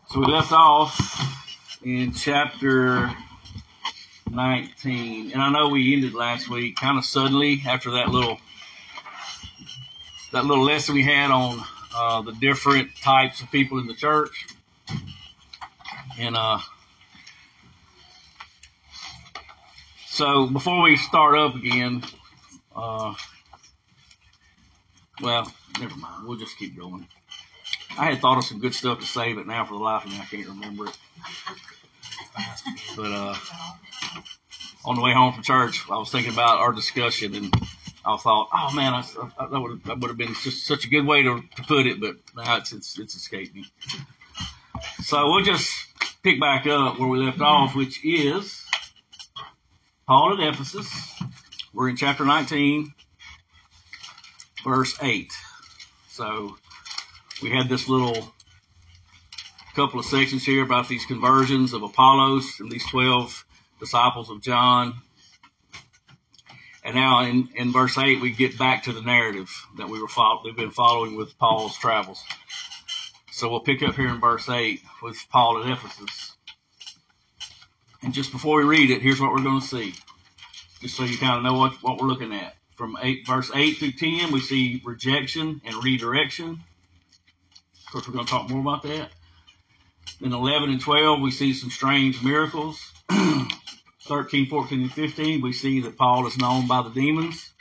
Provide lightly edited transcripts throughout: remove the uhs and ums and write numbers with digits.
So we left off in chapter 19, and I know we ended last week kind of suddenly after that little lesson we had on the different types of people in the church. And so before we start up again, well, never mind. We'll just keep going. I had thought of some good stuff to say, but now for the life of me, I can't remember it. But on the way home from church, I was thinking about our discussion, and I thought, oh man, that would have been just such a good way to put it, but now it's escaped me. So we'll just pick back up where we left off, which is Paul at Ephesus. We're in chapter 19, verse 8. So we had this little couple of sections here about these conversions of Apollos and these 12 disciples of John. And now in verse 8, we get back to the narrative that we've been following with Paul's travels. So we'll pick up here in verse 8 with Paul at Ephesus. And just before we read it, here's what we're going to see, just so you kind of know what we're looking at. From verse 8 through 10, we see rejection and redirection. Of course, we're going to talk more about that. In 11 and 12, we see some strange miracles. 13, 14, and 15, we see that Paul is known by the demons.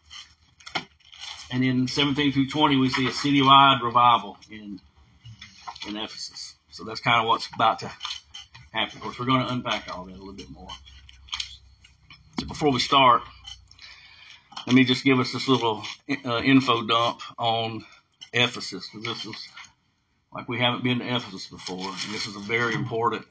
And in 17 through 20, we see a citywide revival in Ephesus. So that's kind of what's about to happen. Of course, we're going to unpack all that a little bit more. So before we start, let me just give us this little info dump on Ephesus. This is like we haven't been to Ephesus before, and this is a very important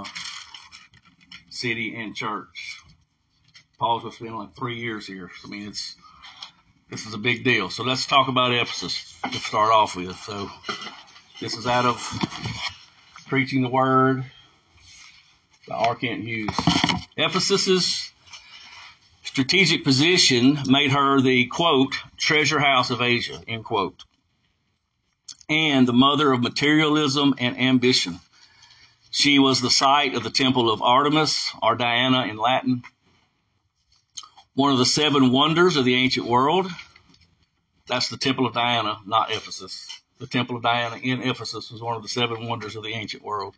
city and church. Paul's going to spend like 3 years here. I mean, this is a big deal. So let's talk about Ephesus to start off with. So this is out of Preaching the Word by R. Kent Hughes. Ephesus's strategic position made her the, quote, treasure house of Asia, end quote, and the mother of materialism and ambition. She was the site of the temple of Artemis, or Diana in Latin, one of the 7 wonders of the ancient world. That's the temple of Diana, not Ephesus. The temple of Diana in Ephesus was one of the 7 wonders of the ancient world.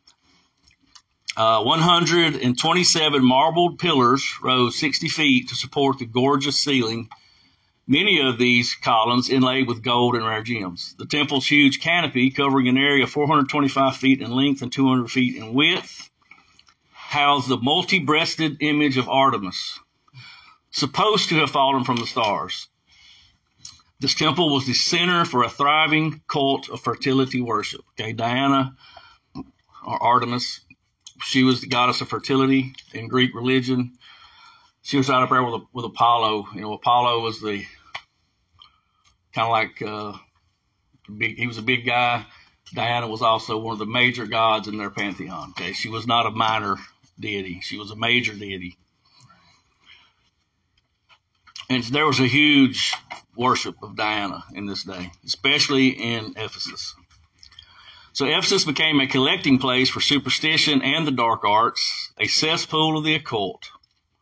127 marbled pillars rose 60 feet to support the gorgeous ceiling, many of these columns inlaid with gold and rare gems. The temple's huge canopy, covering an area of 425 feet in length and 200 feet in width, housed the multi-breasted image of Artemis, supposed to have fallen from the stars. This temple was the center for a thriving cult of fertility worship. Okay, Diana, or Artemis, she was the goddess of fertility in Greek religion. She was right up there with Apollo. You know, Apollo was the kind of like he was a big guy. Diana was also one of the major gods in their pantheon. Okay, she was not a minor deity; she was a major deity. And there was a huge worship of Diana in this day, especially in Ephesus. So Ephesus became a collecting place for superstition and the dark arts, a cesspool of the occult.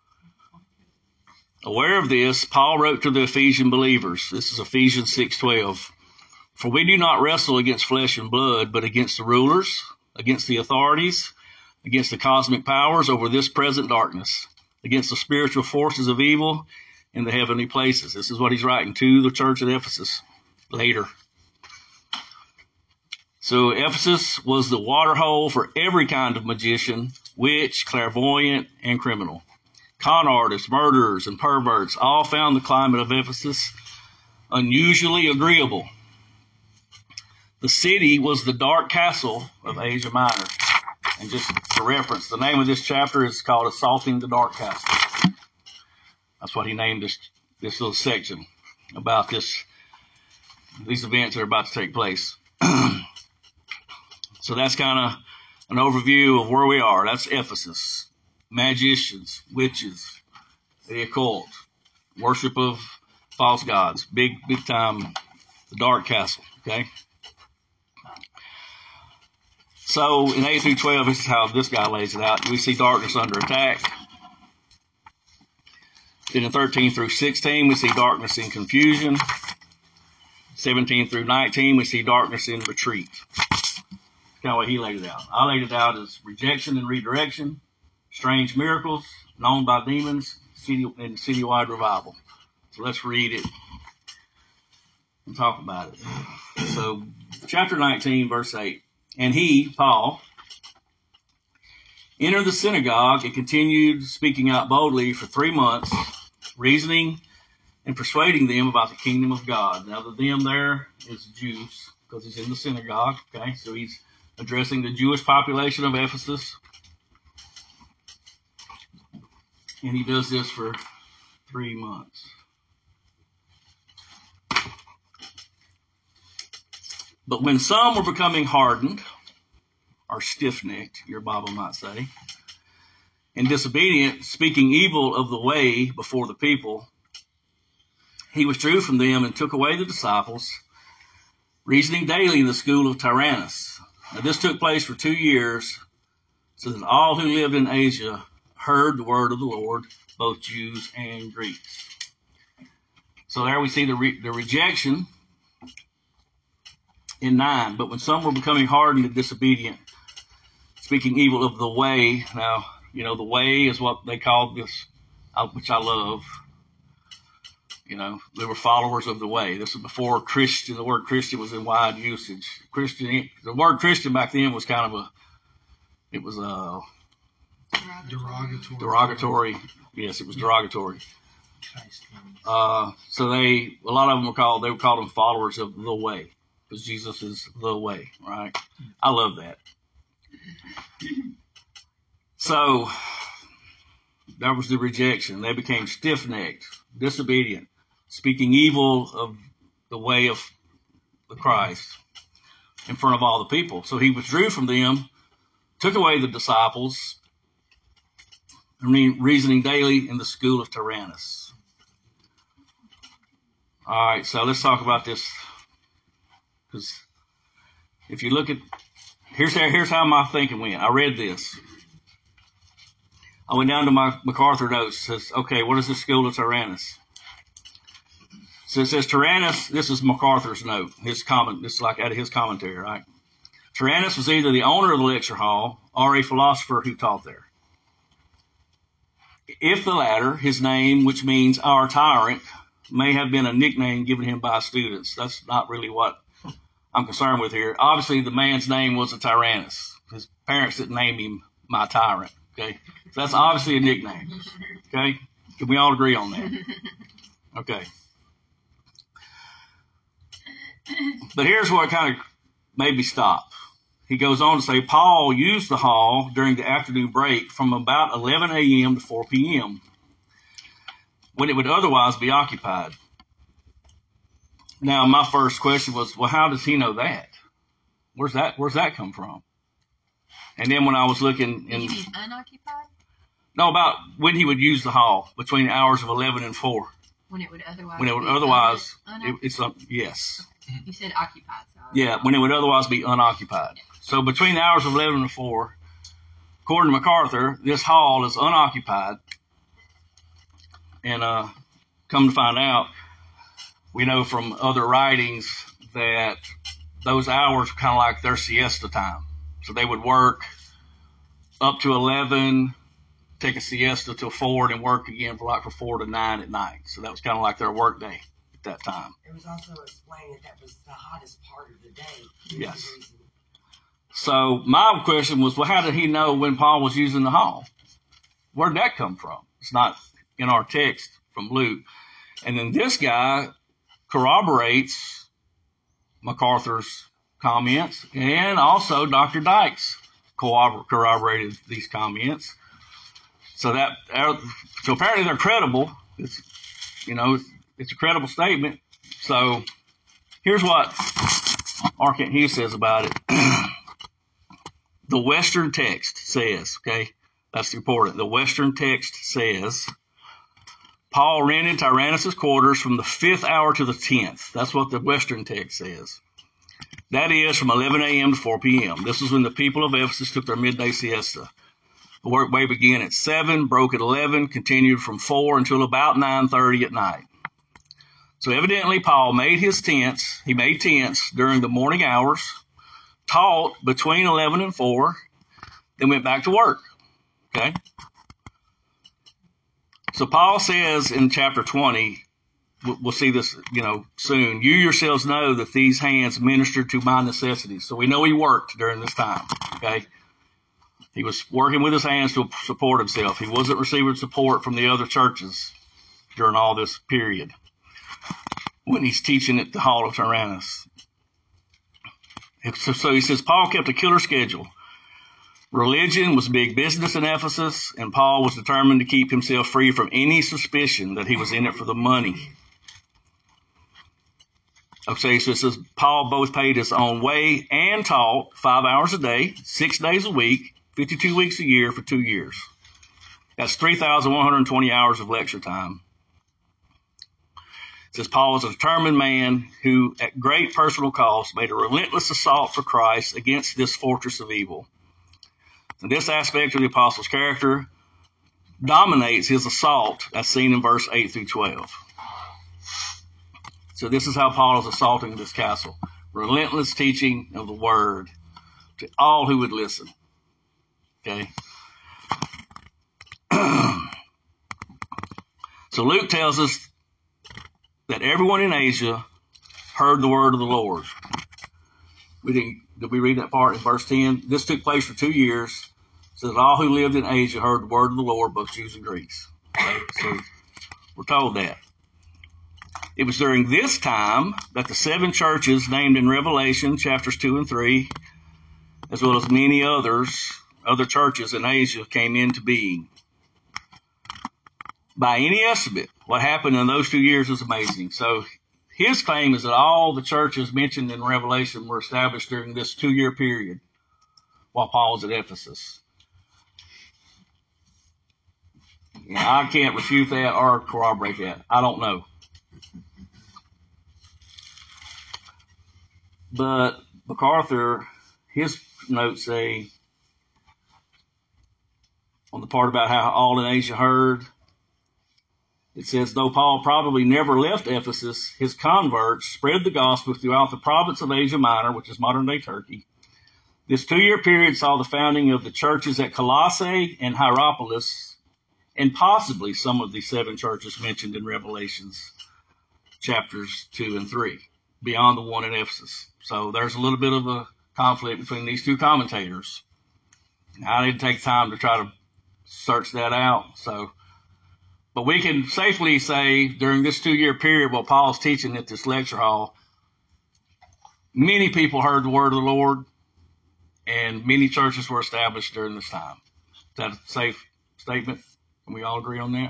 Aware of this, Paul wrote to the Ephesian believers. This is Ephesians 6:12. For we do not wrestle against flesh and blood, but against the rulers, against the authorities, against the cosmic powers over this present darkness, against the spiritual forces of evil in the heavenly places. This is what he's writing to the church at Ephesus later. So Ephesus was the waterhole for every kind of magician, witch, clairvoyant, and criminal. Con artists, murderers, and perverts all found the climate of Ephesus unusually agreeable. The city was the dark castle of Asia Minor. And just for reference, the name of this chapter is called Assaulting the Dark Castle. That's what he named this little section about these events that are about to take place. So that's kind of an overview of where we are. That's Ephesus. Magicians, witches, the occult, worship of false gods, big time, the dark castle, okay? So in 8 through 12, this is how this guy lays it out. We see darkness under attack. Then in 13 through 16, we see darkness in confusion. 17 through 19, we see darkness in retreat. Kind of what he laid it out. I laid it out as rejection and redirection, strange miracles, known by demons, and citywide revival. So let's read it and talk about it. So chapter 19, verse 8. And he, Paul, entered the synagogue and continued speaking out boldly for 3 months, reasoning and persuading them about the kingdom of God. Now the them there is Jews, because he's in the synagogue. Okay, so he's addressing the Jewish population of Ephesus. And he does this for 3 months. But when some were becoming hardened, or stiff-necked, your Bible might say, and disobedient, speaking evil of the way before the people, he withdrew from them and took away the disciples, reasoning daily in the school of Tyrannus. Now this took place for 2 years, so that all who lived in Asia heard the word of the Lord, both Jews and Greeks. So there we see the rejection in 9. But when some were becoming hardened and disobedient, speaking evil of the way. Now, the way is what they called this, which I love. They were followers of the way. This was before Christian. The word Christian was in wide usage. The word Christian back then was kind of derogatory. Yes, it was derogatory. So a lot of them they were called them followers of the way, because Jesus is the way, right? I love that. So that was the rejection. They became stiff-necked, disobedient, speaking evil of the way of the Christ in front of all the people. So he withdrew from them, took away the disciples, reasoning daily in the school of Tyrannus. All right, so let's talk about this, because if you look at, here's how my thinking went. I read this. I went down to my MacArthur notes. It says, okay, what is the school of Tyrannus? So it says Tyrannus, this is MacArthur's note, this is like out of his commentary, right? Tyrannus was either the owner of the lecture hall or a philosopher who taught there. If the latter, his name, which means our tyrant, may have been a nickname given him by students. That's not really what I'm concerned with here. Obviously, the man's name was a Tyrannus. His parents didn't name him my tyrant, okay? So that's obviously a nickname, okay? Can we all agree on that? Okay. But here's what kind of made me stop. He goes on to say, Paul used the hall during the afternoon break from about 11 a.m. to 4 p.m., when it would otherwise be occupied. Now, my first question was, well, how does he know that? Where's that come from? And then when I was looking in... You mean unoccupied? No, about when he would use the hall between the hours of 11 and 4. When it would otherwise yes. You said occupied. So yeah, when it would otherwise be unoccupied. Yeah. So between the hours of 11 and 4, according to MacArthur, this hall is unoccupied. And come to find out, we know from other writings that those hours were kind of like their siesta time. So they would work up to 11, take a siesta till 4, and work again for 4 to 9 at night. So that was kind of like their work day at that time. It was also explained that was the hottest part of the day. Yes. So my question was, well, how did he know when Paul was using the hall? Where'd that come from? It's not in our text from Luke. And then this guy corroborates MacArthur's comments, and also Dr. Dykes corroborated these comments. So apparently they're credible. It's a credible statement. So here's what R. Kent Hughes says about it. The Western text says, okay, that's important. The Western text says, Paul rented Tyrannus' quarters from the 5th hour to the 10th. That's what the Western text says. That is from 11 a.m. to 4 p.m. This was when the people of Ephesus took their midday siesta. The workday began at 7, broke at 11, continued from 4 until about 9:30 at night. So evidently Paul made his tents. He made tents during the morning hours, taught between 11 and 4, then went back to work. Okay? So Paul says in chapter 20, we'll see this, soon. You yourselves know that these hands ministered to my necessities. So we know he worked during this time. Okay? He was working with his hands to support himself. He wasn't receiving support from the other churches during all this period when he's teaching at the Hall of Tyrannus. So he says, Paul kept a killer schedule. Religion was big business in Ephesus, and Paul was determined to keep himself free from any suspicion that he was in it for the money. Okay, so it says Paul both paid his own way and taught 5 hours a day, 6 days a week, 52 weeks a year for 2 years. That's 3,120 hours of lecture time. It says Paul was a determined man who, at great personal cost, made a relentless assault for Christ against this fortress of evil. And this aspect of the apostle's character dominates his assault as seen in verse 8 through 12. So this is how Paul is assaulting this castle. Relentless teaching of the word to all who would listen. Okay. So Luke tells us that everyone in Asia heard the word of the Lord. Did we read that part in verse 10? This took place for 2 years. It says all who lived in Asia heard the word of the Lord, both Jews and Greeks. Okay? So we're told that. It was during this time that the 7 churches named in Revelation chapters 2 and 3, as well as many other churches in Asia came into being. By any estimate, what happened in those 2 years is amazing. So his claim is that all the churches mentioned in Revelation were established during this 2-year period while Paul was at Ephesus. I can't refute that or corroborate that. I don't know. But MacArthur, his notes say, on the part about how all in Asia heard, it says, though Paul probably never left Ephesus, his converts spread the gospel throughout the province of Asia Minor, which is modern-day Turkey. This 2-year period saw the founding of the churches at Colossae and Hierapolis, and possibly some of the 7 churches mentioned in Revelations chapters 2 and 3, beyond the one in Ephesus. So there's a little bit of a conflict between these 2 commentators. I didn't take time to try to search that out. But we can safely say during this 2-year period while Paul's teaching at this lecture hall, many people heard the word of the Lord and many churches were established during this time. Is that a safe statement? Can we all agree on that?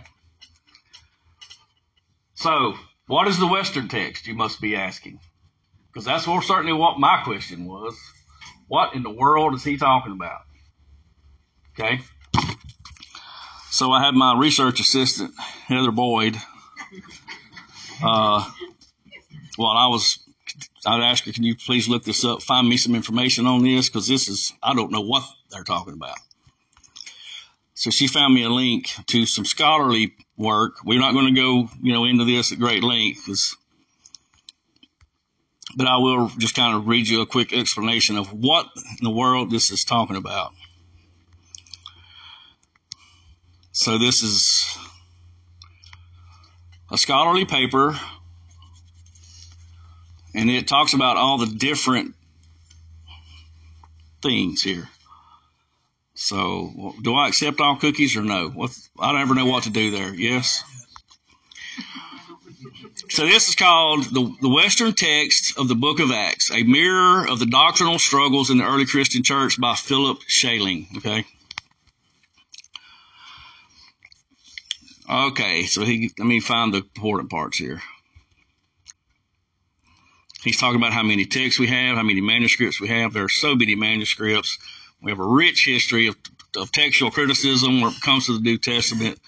So, what is the Western text, you must be asking? Because that's certainly what my question was. What in the world is he talking about? Okay. So I had my research assistant, Heather Boyd, while I'd ask her, can you please look this up, find me some information on this, because I don't know what they're talking about. So she found me a link to some scholarly work. We're not going to go, into this at great length, but I will just kind of read you a quick explanation of what in the world this is talking about. So this is a scholarly paper, and it talks about all the different things here. So, do I accept all cookies or no? I don't ever know what to do there. Yes? So this is called the Western Text of the Book of Acts, a mirror of the doctrinal struggles in the early Christian church by Philip Schailing. Okay, so let me find the important parts here. He's talking about how many texts we have, how many manuscripts we have. There are so many manuscripts. We have a rich history of textual criticism when it comes to the New Testament.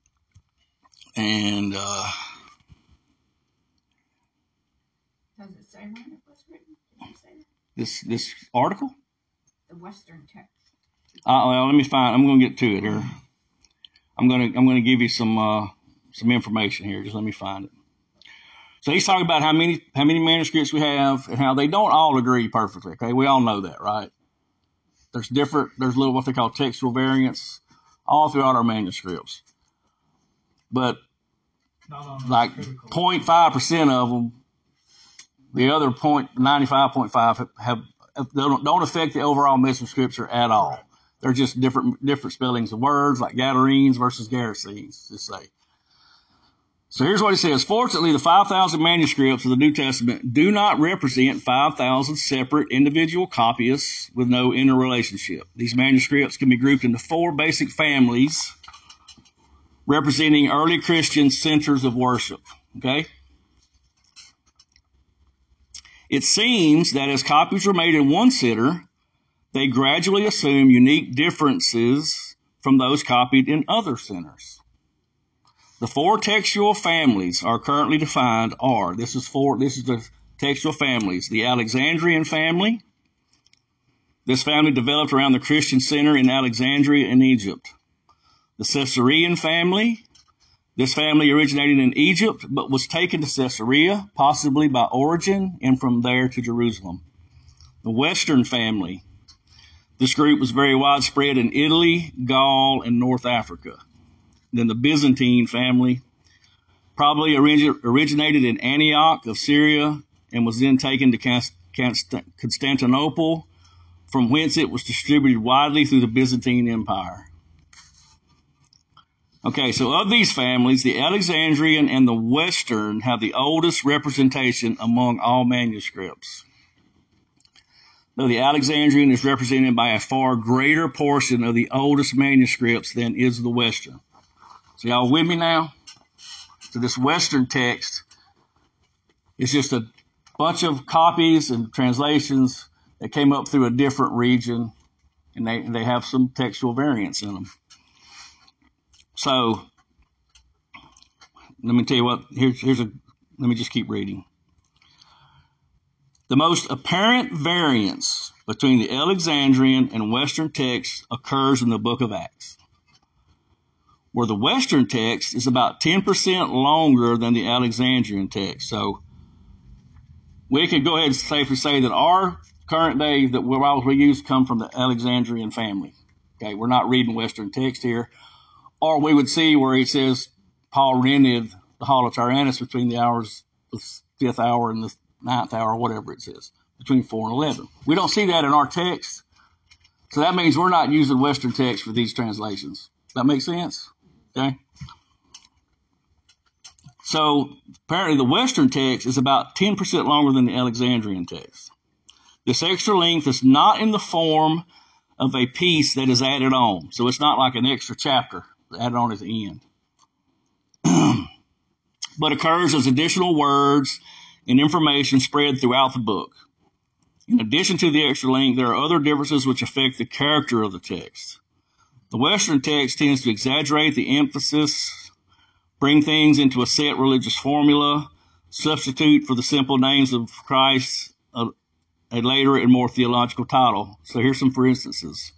And does it say say when it was written? Did you say that? This article? The Western text. Well, let me find. I'm going to get to it here. I'm going to give you some information here. Just let me find it. So he's talking about how many manuscripts we have and how they don't all agree perfectly. Okay, we all know that, right? There's little what they call textual variants all throughout our manuscripts, but like 0.5% of them, the other 95.5 don't affect the overall message of Scripture at all. They're just different spellings of words, like Gadarenes versus Gerasenes, just say. So here's what it says. Fortunately, the 5,000 manuscripts of the New Testament do not represent 5,000 separate individual copyists with no interrelationship. These manuscripts can be grouped into 4 basic families representing early Christian centers of worship. Okay? It seems that as copies are made in one center, they gradually assume unique differences from those copied in other centers. The 4 textual families are currently defined are, this is the textual families, the Alexandrian family. This family developed around the Christian center in Alexandria in Egypt. The Caesarean family. This family originated in Egypt, but was taken to Caesarea, possibly by Origen, and from there to Jerusalem. The Western family. This group was very widespread in Italy, Gaul, and North Africa. Then the Byzantine family probably originated in Antioch of Syria and was then taken to Constantinople, from whence it was distributed widely through the Byzantine Empire. Okay, so of these families, the Alexandrian and the Western have the oldest representation among all manuscripts. Though the Alexandrian is represented by a far greater portion of the oldest manuscripts than is the Western. So y'all with me now? So this Western text is just a bunch of copies and translations that came up through a different region, and they have some textual variants in them. So let me tell you what, let me just keep reading. The most apparent variance between the Alexandrian and Western texts occurs in the book of Acts, where the Western text is about 10% longer than the Alexandrian text. So we can go ahead and safely say that our current day that we use come from the Alexandrian family. Okay, we're not reading Western text here. Or we would see where he says Paul rented the hall of Tyrannus between the hours of the 5th hour and the 9th hour, whatever it says, between 4 and 11. We don't see that in our text. So that means we're not using Western text for these translations. Does that make sense? Okay. So apparently the Western text is about 10% longer than the Alexandrian text. This extra length is not in the form of a piece that is added on. So it's not like an extra chapter added on at the end. But occurs as additional words and information spread throughout the book. In addition to the extra length, there are other differences which affect the character of the text. The Western text tends to exaggerate the emphasis, bring things into a set religious formula, substitute for the simple names of Christ a later and more theological title. So here's some for instances.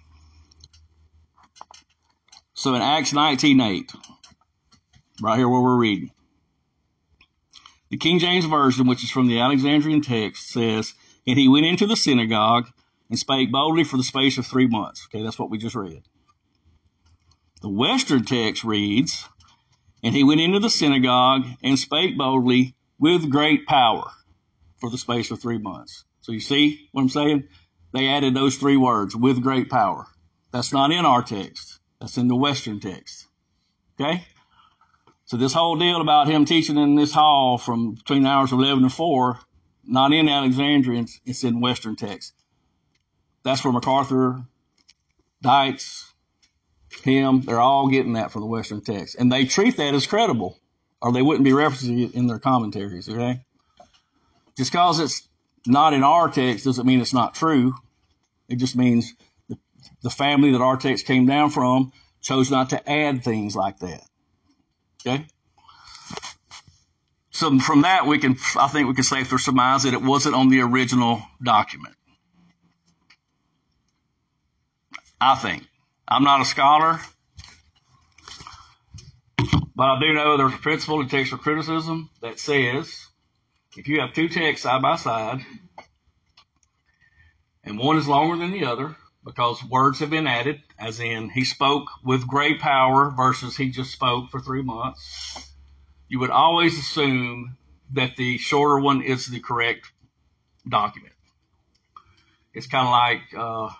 So in Acts 19:8, right here where we're reading, the King James Version, which is from the Alexandrian text, says, "And he went into the synagogue and spake boldly for the space of 3 months." Okay, that's what we just read. The Western text reads, "And he went into the synagogue and spake boldly with great power for the space of 3 months." So you see what I'm saying? They added those 3 words, with great power. That's not in our text. That's in the Western text. Okay? So this whole deal about him teaching in this hall from between the hours of 11 and 4, not in Alexandrian, it's in Western text. That's where MacArthur, Dykes, him, they're all getting that from the Western text. And they treat that as credible, or they wouldn't be referencing it in their commentaries, okay? Just because it's not in our text doesn't mean it's not true. It just means the family that our text came down from chose not to add things like that. Okay? So from that, I think we can safely surmise that it wasn't on the original document. I think. I'm not a scholar, but I do know there's a principle in textual criticism that says if you have two texts side by side and one is longer than the other because words have been added, as in he spoke with great power versus he just spoke for 3 months, you would always assume that the shorter one is the correct document. It's kind of like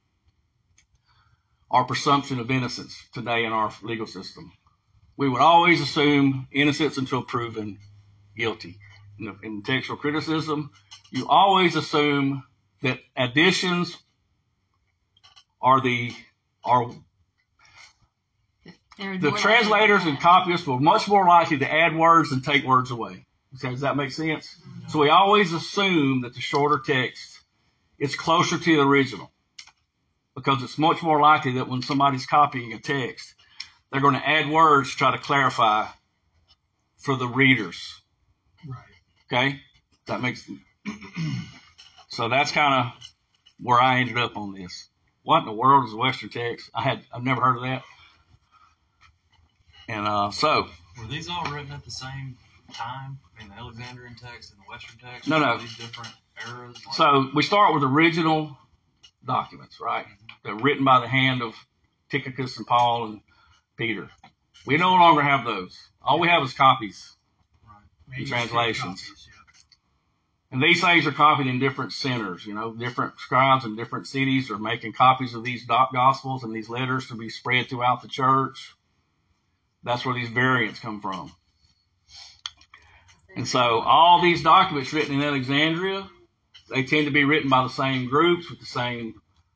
our presumption of innocence today in our legal system. We would always assume innocence until proven guilty. In textual criticism, you always assume that additions are the translators and copyists were much more likely to add words than take words away. Does that make sense? Mm-hmm. So we always assume that the shorter text is closer to the original because it's much more likely that when somebody's copying a text, they're going to add words to try to clarify for the readers. Right. Okay? That makes so that's kind of where I ended up on this. What in the world is a Western text? I've never heard of that. And so were these all written at the same time? I mean, the Alexandrian text and the Western text? No. These different eras? Like... So we start with original documents, right? Mm-hmm. They're written by the hand of Tychicus and Paul and Peter. We no longer have those. All we have is copies and translations. Copies, yeah. And these things are copied in different centers. Different scribes in different cities are making copies of these gospels and these letters to be spread throughout the church. That's where these variants come from. And so all these documents written in Alexandria, they tend to be written by the same groups with the same,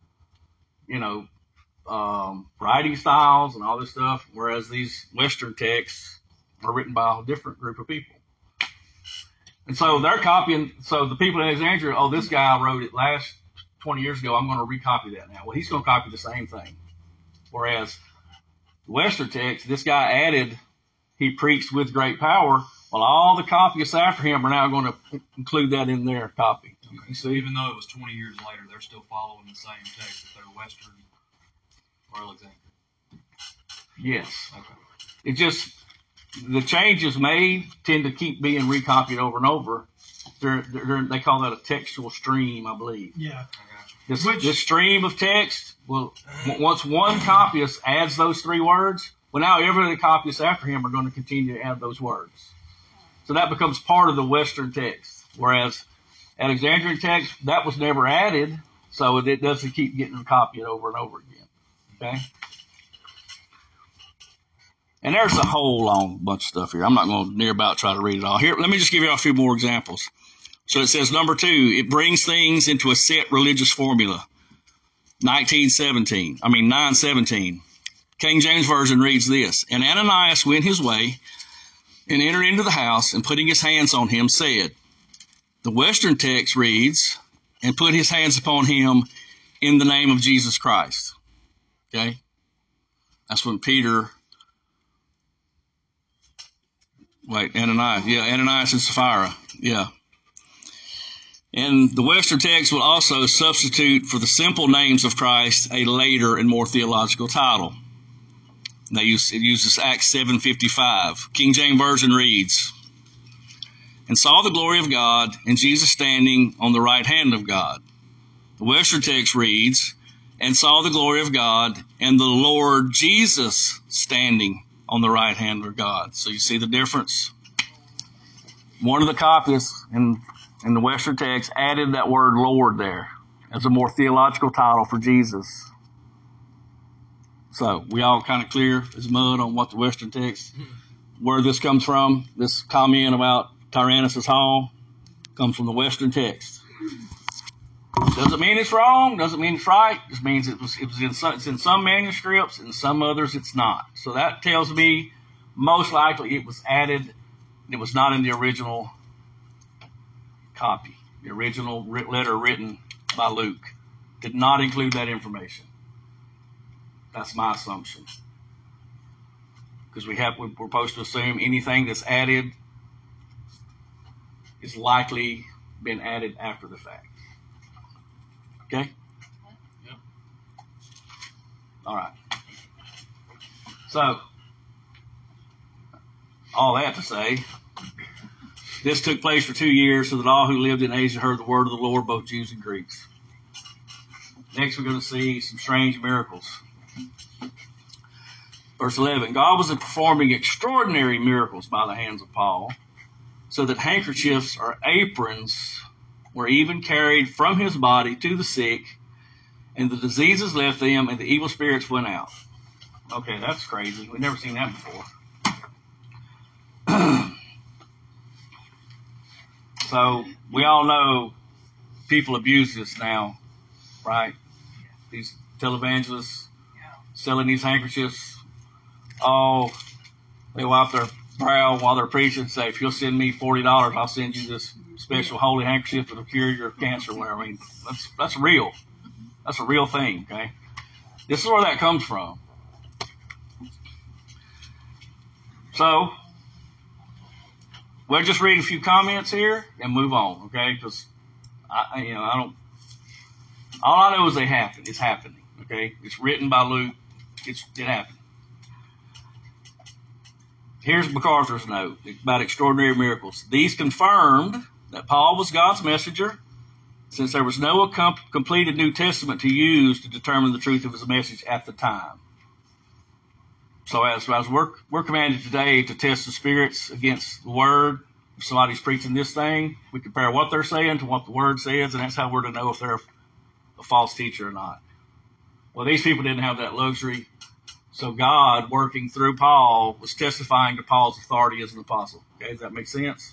writing styles and all this stuff, whereas these Western texts are written by a different group of people. And so they're copying, so the people in Alexandria, this guy wrote it last 20 years ago, I'm going to recopy that now. Well, he's going to copy the same thing. Whereas the Western text, this guy added, he preached with great power. Well, all the copyists after him are now going to include that in their copy. Okay. You see? Even though it was 20 years later, they're still following the same text if they're Western or Alexandrian. Yes. Okay. It just, the changes made tend to keep being recopied over and over. They call that a textual stream, I believe. Yeah. This stream of text, once one copyist adds those 3 words, well, now every other copyist after him are going to continue to add those words. So that becomes part of the Western text. Whereas Alexandrian text, that was never added, so it doesn't keep getting copied over and over again. Okay? And there's a whole long bunch of stuff here. I'm not going to near about try to read it all. Here, let me just give you a few more examples. So it says, number 2, it brings things into a set religious formula. 9:17. King James Version reads this, and Ananias went his way and entered into the house and putting his hands on him said. The Western text reads, and put his hands upon him in the name of Jesus Christ. Okay? That's when Ananias and Sapphira. Yeah. And the Western text will also substitute for the simple names of Christ a later and more theological title. It uses Acts 7:55. King James Version reads, and saw the glory of God and Jesus standing on the right hand of God. The Western text reads, and saw the glory of God and the Lord Jesus standing on the right hand of God. So you see the difference? One of the copyists in the Western text added that word Lord there as a more theological title for Jesus. So we all kind of clear as mud on what the Western text, where this comes from. This comment about Tyrannus' Hall comes from the Western text. Doesn't mean it's wrong. Doesn't mean it's right. It just means it's in some manuscripts and some others it's not. So that tells me most likely it was added. It was not in the original copy. The original letter written by Luke did not include that information. That's my assumption. Because we're supposed to assume anything that's added is likely been added after the fact. Okay? Yep. All right. So, all that to say, this took place for 2 years so that all who lived in Asia heard the word of the Lord, both Jews and Greeks. Next, we're going to see some strange miracles. Verse 11, God was performing extraordinary miracles by the hands of Paul, so that handkerchiefs or aprons were even carried from his body to the sick, and the diseases left them, and the evil spirits went out. Okay, that's crazy. We've never seen that before. So we all know people abuse this now, right? These televangelists selling these handkerchiefs. Oh, they wipe their brow while they're preaching and say, if you'll send me $40, I'll send you this special holy handkerchief that'll cure your cancer. I mean, that's real. That's a real thing, okay? This is where that comes from. So, we'll just read a few comments here and move on, okay? Because I don't. All I know is they happen. It's happening, okay? It's written by Luke. It happened. Here's MacArthur's note about extraordinary miracles. These confirmed that Paul was God's messenger, since there was no completed New Testament to use to determine the truth of his message at the time. So as we're commanded today to test the spirits against the Word. If somebody's preaching this thing, we compare what they're saying to what the Word says, and that's how we're to know if they're a false teacher or not. Well, these people didn't have that luxury. So God, working through Paul, was testifying to Paul's authority as an apostle. Okay, does that make sense?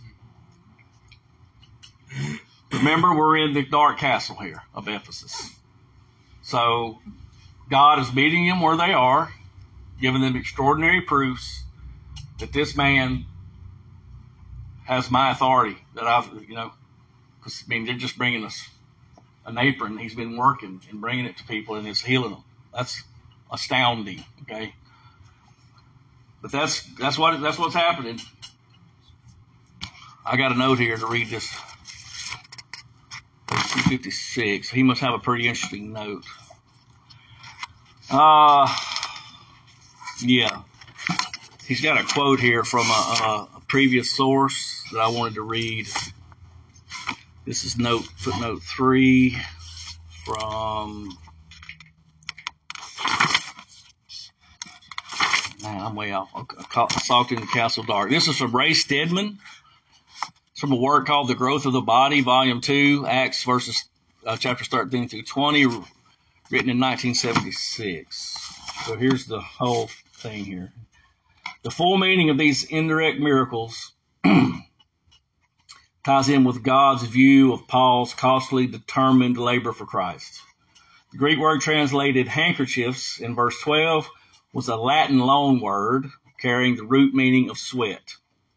Remember, we're in the dark castle here of Ephesus. So God is meeting them where they are, giving them extraordinary proofs that this man has my authority. That because they're just bringing us an apron. He's been working and bringing it to people, and it's healing them. That's astounding. Okay. But that's what's happening. I got a note here to read this. Page 256. He must have a pretty interesting note. Yeah. He's got a quote here from a previous source that I wanted to read. This is footnote 3 from. Man, I'm way off. Assault in the Castle Dark. This is from Ray Stedman. It's from a work called The Growth of the Body, Volume 2, Acts chapters 13 through 20, written in 1976. So here's the whole thing here. The full meaning of these indirect miracles ties in with God's view of Paul's costly, determined labor for Christ. The Greek word translated handkerchiefs in verse 12 was a Latin loan word carrying the root meaning of sweat.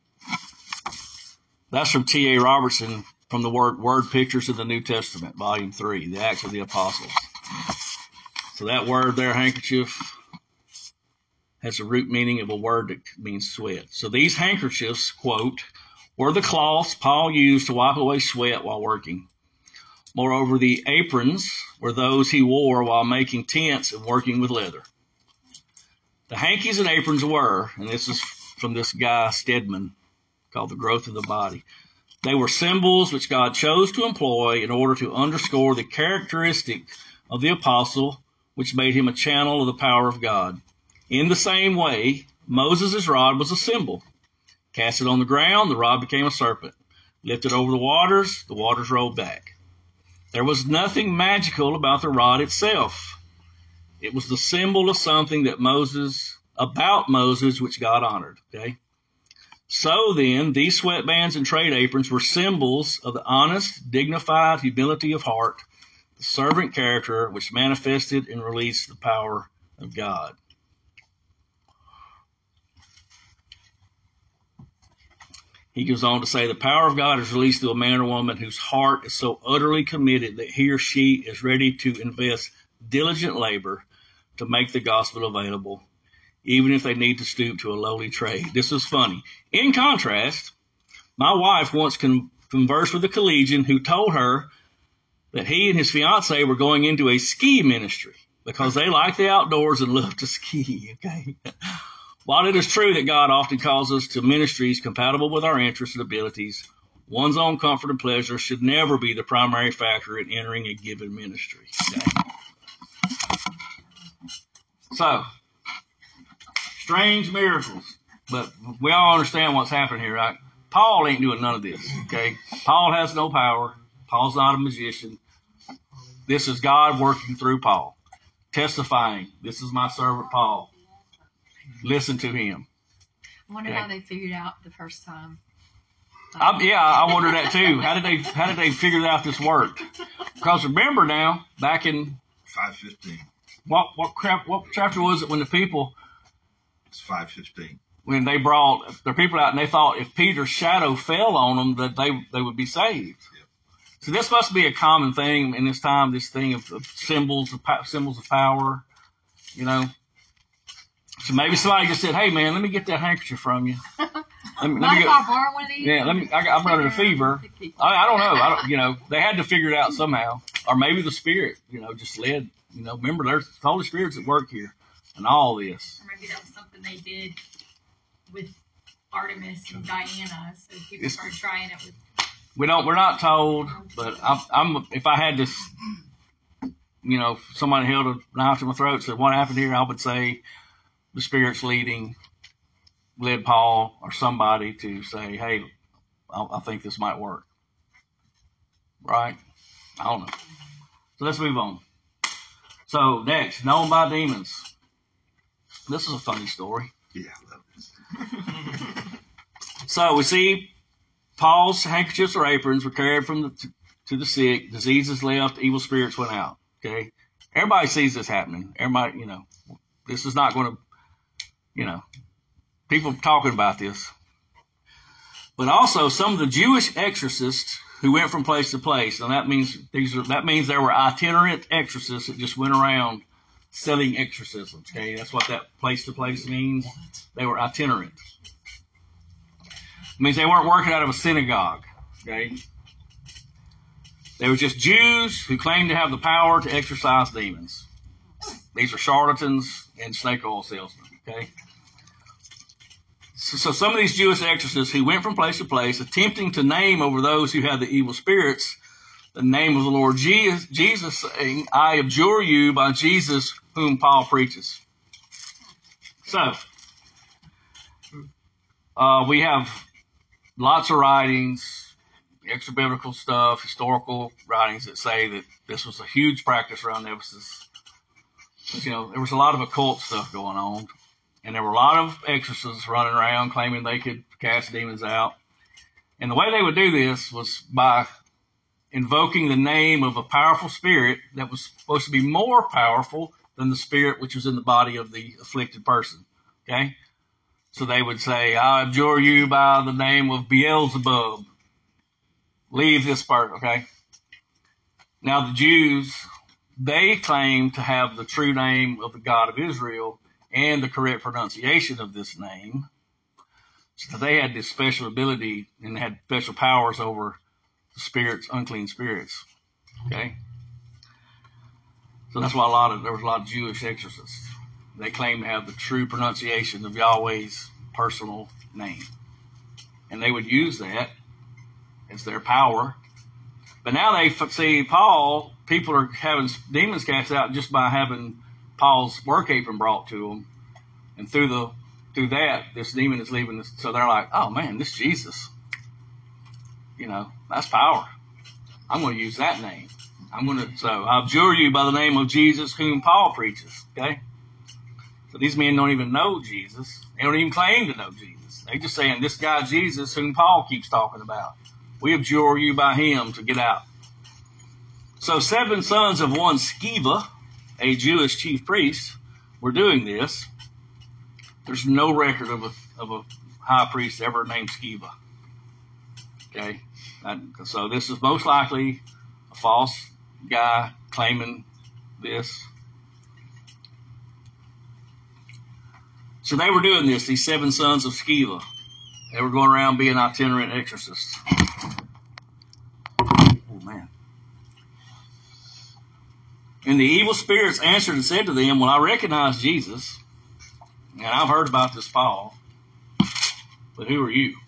That's from T.A. Robertson from the Word Pictures of the New Testament, Volume 3, the Acts of the Apostles. So that word there, handkerchief, has the root meaning of a word that means sweat. So these handkerchiefs, quote, were the cloths Paul used to wipe away sweat while working. Moreover, the aprons were those he wore while making tents and working with leather. The hankies and aprons were, and this is from this guy Stedman, called The Growth of the Body. They were symbols which God chose to employ in order to underscore the characteristic of the apostle, which made him a channel of the power of God. In the same way, Moses' rod was a symbol. Cast it on the ground, the rod became a serpent. Lifted over the waters rolled back. There was nothing magical about the rod itself. It was the symbol of something about Moses, which God honored. Okay? So then, these sweatbands and trade aprons were symbols of the honest, dignified humility of heart, the servant character which manifested and released the power of God. He goes on to say, the power of God is released through a man or woman whose heart is so utterly committed that he or she is ready to invest diligent labor to make the gospel available, even if they need to stoop to a lowly trade. This is funny. In contrast, my wife once conversed with a collegian who told her that he and his fiancee were going into a ski ministry because they like the outdoors and love to ski. Okay. While it is true that God often calls us to ministries compatible with our interests and abilities, one's own comfort and pleasure should never be the primary factor in entering a given ministry. Okay? So, strange miracles. But we all understand what's happening here, right? Paul ain't doing none of this, okay? Paul has no power. Paul's not a magician. This is God working through Paul, testifying, this is my servant Paul. Listen to him. I wonder Okay. how they figured out the first time. I wonder that too. How did they figure out this worked? Because remember now, back in 5:15. what chapter was it when the people, It's 5:15. when they brought their people out and they thought if Peter's shadow fell on them that they would be saved. Yep. So this must be a common thing in this time. This thing of symbols of power, you know. So maybe somebody just said, "Hey man, let me get that handkerchief from you. Let me Mind get, if I borrow one of these? yeah, I'm running a fever." I don't know. They had to figure it out somehow, or maybe the Spirit, just led. Remember, there's the Holy Spirit's at work here, and all this. Or maybe that was something they did with Artemis and Diana, so people started trying it with. We're not told, but if I had this, somebody held a knife to my throat and said, "What happened here?" I would say the Spirit's led Paul or somebody to say, "Hey, I think this might work." Right? I don't know. So let's move on. So next, known by demons. This is a funny story. Yeah, I love this. So we see Paul's handkerchiefs or aprons were carried to the sick. Diseases left. Evil spirits went out. Okay. Everybody sees this happening. Everybody, this is not going to, people talking about this. But also some of the Jewish exorcists who went from place to place. And that means there were itinerant exorcists that just went around selling exorcisms. Okay. That's what that place to place means. They were itinerant. It means they weren't working out of a synagogue. Okay. They were just Jews who claimed to have the power to exorcise demons. These are charlatans and snake oil salesmen. Okay. So some of these Jewish exorcists who went from place to place, attempting to name over those who had the evil spirits the name of the Lord Jesus, saying, "I adjure you by Jesus whom Paul preaches." So we have lots of writings, extra biblical stuff, historical writings that say that this was a huge practice around Ephesus. But, there was a lot of occult stuff going on, and there were a lot of exorcists running around claiming they could cast demons out. And the way they would do this was by invoking the name of a powerful spirit that was supposed to be more powerful than the spirit which was in the body of the afflicted person. Okay? So they would say, "I adjure you by the name of Beelzebub. Leave this part," okay? Now the Jews, they claim to have the true name of the God of Israel and the correct pronunciation of this name. So they had this special ability and had special powers over the spirits, unclean spirits. Okay? So that's why there was a lot of Jewish exorcists. They claim to have the true pronunciation of Yahweh's personal name. And they would use that as their power. But now they see Paul, people are having demons cast out just by having Paul's work apron brought to them. And through that, this demon is leaving. So they're like, "Oh man, this Jesus, that's power. I'm going to use that name. So I adjure you by the name of Jesus whom Paul preaches." Okay. So these men don't even know Jesus. They don't even claim to know Jesus. They're just saying, "This guy Jesus whom Paul keeps talking about, we adjure you by him to get out." So 7 sons of one Sceva, a Jewish chief priest, were doing this. There's no record of a high priest ever named Sceva. Okay? So this is most likely a false guy claiming this. So they were doing this, these 7 sons of Sceva. They were going around being itinerant exorcists. man. And the evil spirits answered and said to them, well, I recognize Jesus, and I've heard about this Paul, but who are you?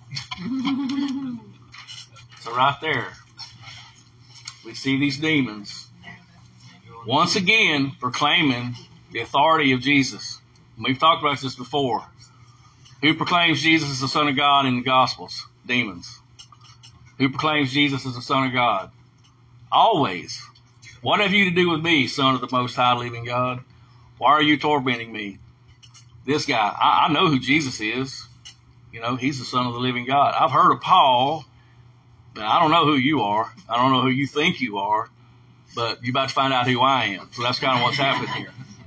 So right there, we see these demons once again proclaiming the authority of Jesus. We've talked about this before. Who proclaims Jesus as the Son of God in the Gospels? Demons. Who proclaims Jesus as the Son of God? Always. What have you to do with me, Son of the Most High Living God? Why are you tormenting me? This guy, I know who Jesus is. You know, he's the Son of the living God. I've heard of Paul, but I don't know who you are. I don't know who you think you are, but you're about to find out who I am. So that's kind of what's happening here.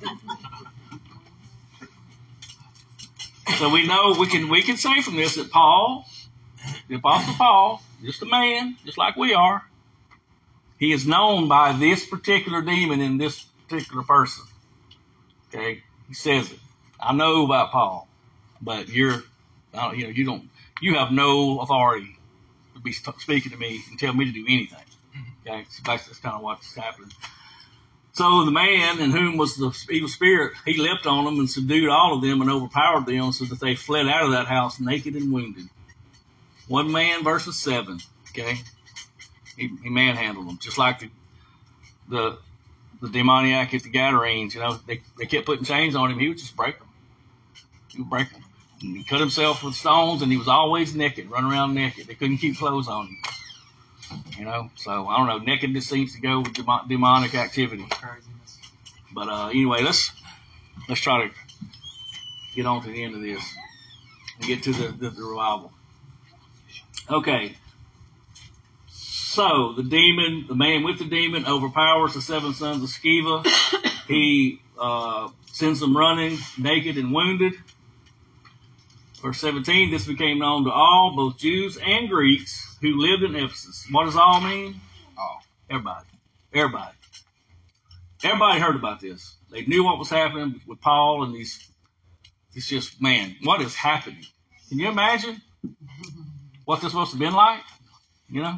So we know we can say from this that Paul, the Apostle Paul, just a man, just like we are, he is known by this particular demon in this particular person. Okay, he says it. I know about Paul, but you have no authority to be speaking to me and tell me to do anything. Okay, so that's kind of what's happening. So the man in whom was the evil spirit, he leapt on them and subdued all of them and overpowered them so that they fled out of that house naked and wounded. One man versus 7. Okay, he manhandled them just like the demoniac at the Gadarenes. You know, they kept putting chains on him. He would just break them. He would break them. And he cut himself with stones, and he was always naked, running around naked. They couldn't keep clothes on him. You know, so I don't know. Nakedness seems to go with demonic activity. But anyway, let's try to get on to the end of this and get to the revival. Okay. So the man with the demon overpowers the 7 sons of Sceva. He sends them running, naked and wounded. Verse 17, this became known to all, both Jews and Greeks, who lived in Ephesus. What does all mean? All. Everybody. Everybody heard about this. They knew what was happening with Paul and these. It's just, man, what is happening? Can you imagine what this must have been like? You know?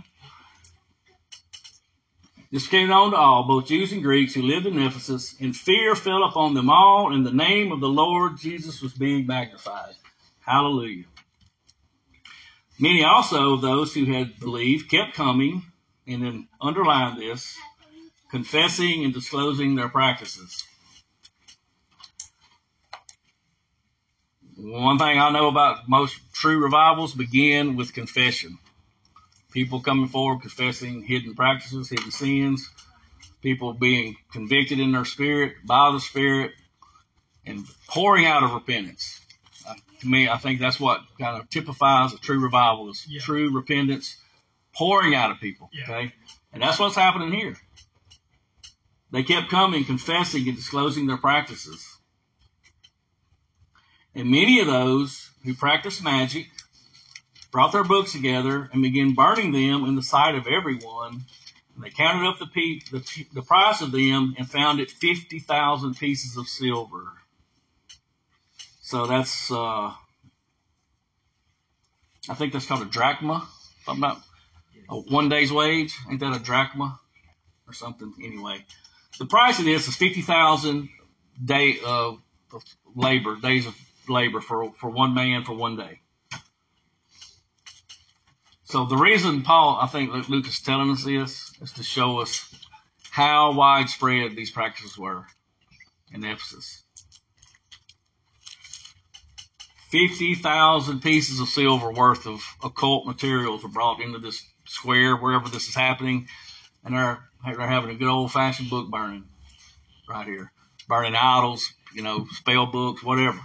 This came known to all, both Jews and Greeks who lived in Ephesus, and fear fell upon them all, and the name of the Lord Jesus was being magnified. Hallelujah. Many also of those who had believed kept coming, and then underline this, confessing and disclosing their practices. One thing I know about most true revivals begin with confession. People coming forward confessing hidden practices, hidden sins, people being convicted in their spirit, by the Spirit, and pouring out of repentance. To me, I think that's what kind of typifies a true revival is true repentance, pouring out of people. Okay, and that's what's happening here. They kept coming, confessing and disclosing their practices. And many of those who practiced magic brought their books together and began burning them in the sight of everyone. And they counted up the price of them and found it 50,000 pieces of silver. So that's, I think that's called a drachma. If I'm not, one day's wage. Ain't that a drachma or something? Anyway, the price of this is 50,000 days of labor for one man for one day. So the reason Paul, I think Luke is telling us this is to show us how widespread these practices were in Ephesus. 50,000 pieces of silver worth of occult materials were brought into this square, wherever this is happening, and they're having a good old-fashioned book burning right here. Burning idols, spell books, whatever.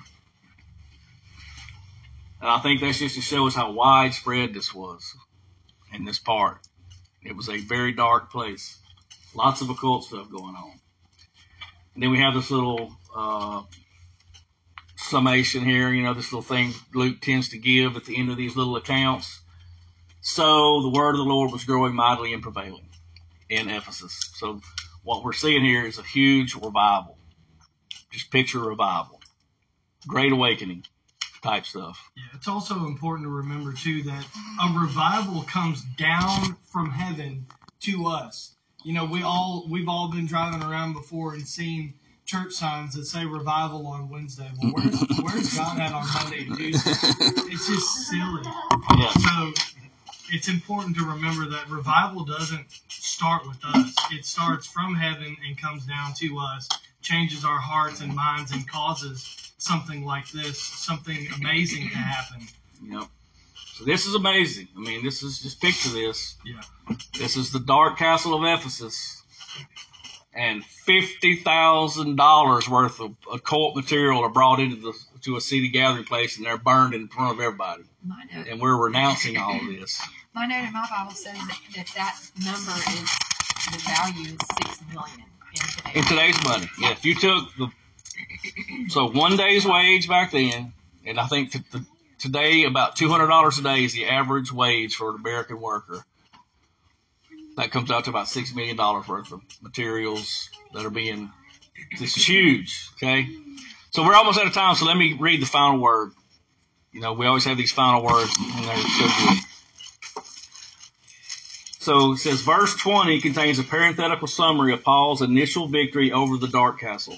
And I think that's just to show us how widespread this was in this part. It was a very dark place. Lots of occult stuff going on. And then we have this little summation here, this little thing Luke tends to give at the end of these little accounts. So the word of the Lord was growing mightily and prevailing in Ephesus. So what we're seeing here is a huge revival. Just picture revival. Great awakening type stuff. Yeah, it's also important to remember, too, that a revival comes down from heaven to us. You know, we've all been driving around before and seen church signs that say revival on Wednesday. Well, where's God at on Monday and Tuesday? It's just silly. Yeah. So it's important to remember that revival doesn't start with us. It starts from heaven and comes down to us, changes our hearts and minds, and causes something like this, something amazing to happen. Yep. So this is amazing. I mean, this is, just picture this. Yeah. This is the Dark Castle of Ephesus. And $50,000 worth of occult material are brought into to a city gathering place, and they're burned in front of everybody. My note, And we're renouncing all of this. my note in my Bible says that number is, the value is $6 million In today's money. Yeah, if you took so 1 day's wage back then, and I think today about $200 a day is the average wage for an American worker. That comes out to about $6 million worth of materials that are being, this is huge, okay? So we're almost out of time, so let me read the final word. You know, we always have these final words, and they're so good. So it says, verse 20 contains a parenthetical summary of Paul's initial victory over the Dark Castle.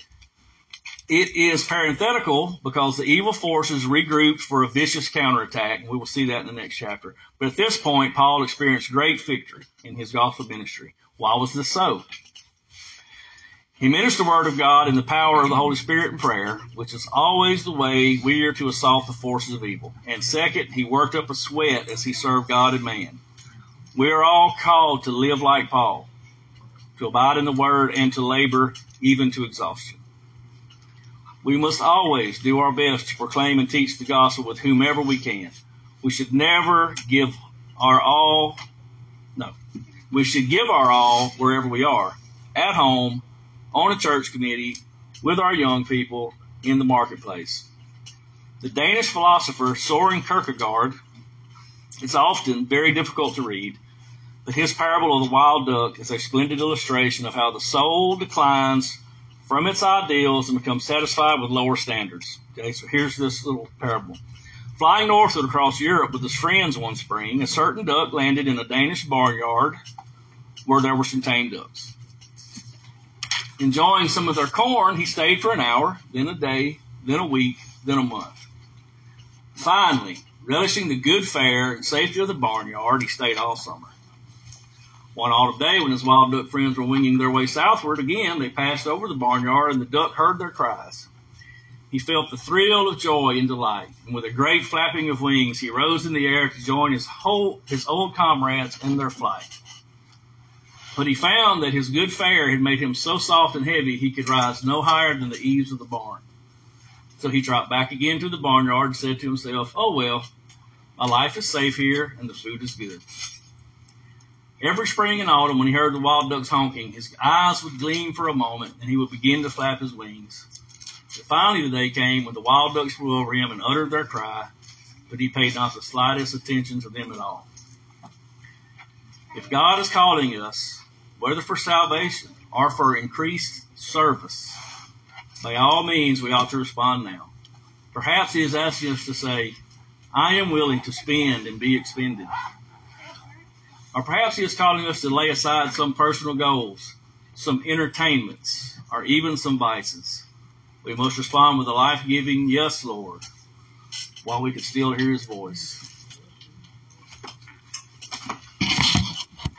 It is parenthetical because the evil forces regrouped for a vicious counterattack, and we will see that in the next chapter. But at this point, Paul experienced great victory in his gospel ministry. Why was this so? He ministered the Word of God in the power of the Holy Spirit and prayer, which is always the way we are to assault the forces of evil. And second, he worked up a sweat as he served God and man. We are all called to live like Paul, to abide in the Word and to labor even to exhaustion. We must always do our best to proclaim and teach the gospel with whomever we can. We should never give our all. No, we should give our all wherever we are, at home, on a church committee, with our young people, in the marketplace. The Danish philosopher Soren Kierkegaard is often very difficult to read, but his parable of the wild duck is a splendid illustration of how the soul declines from its ideals and becomes satisfied with lower standards. Okay, so here's this little parable. Flying northward across Europe with his friends one spring, a certain duck landed in a Danish barnyard where there were some tame ducks. Enjoying some of their corn, he stayed for an hour, then a day, then a week, then a month. Finally, relishing the good fare and safety of the barnyard, he stayed all summer. One autumn day, when his wild duck friends were winging their way southward again, they passed over the barnyard, and the duck heard their cries. He felt the thrill of joy and delight, and with a great flapping of wings, he rose in the air to join his old comrades in their flight. But he found that his good fare had made him so soft and heavy he could rise no higher than the eaves of the barn. So he dropped back again to the barnyard and said to himself, "Oh well, my life is safe here, and the food is good." Every spring and autumn, when he heard the wild ducks honking, his eyes would gleam for a moment, and he would begin to flap his wings. But finally the day came when the wild ducks flew over him and uttered their cry, but he paid not the slightest attention to them at all. If God is calling us, whether for salvation or for increased service, by all means we ought to respond now. Perhaps he is asking us to say, "I am willing to spend and be expended." Or perhaps he is calling us to lay aside some personal goals, some entertainments, or even some vices. We must respond with a life-giving, "Yes, Lord," while we can still hear his voice.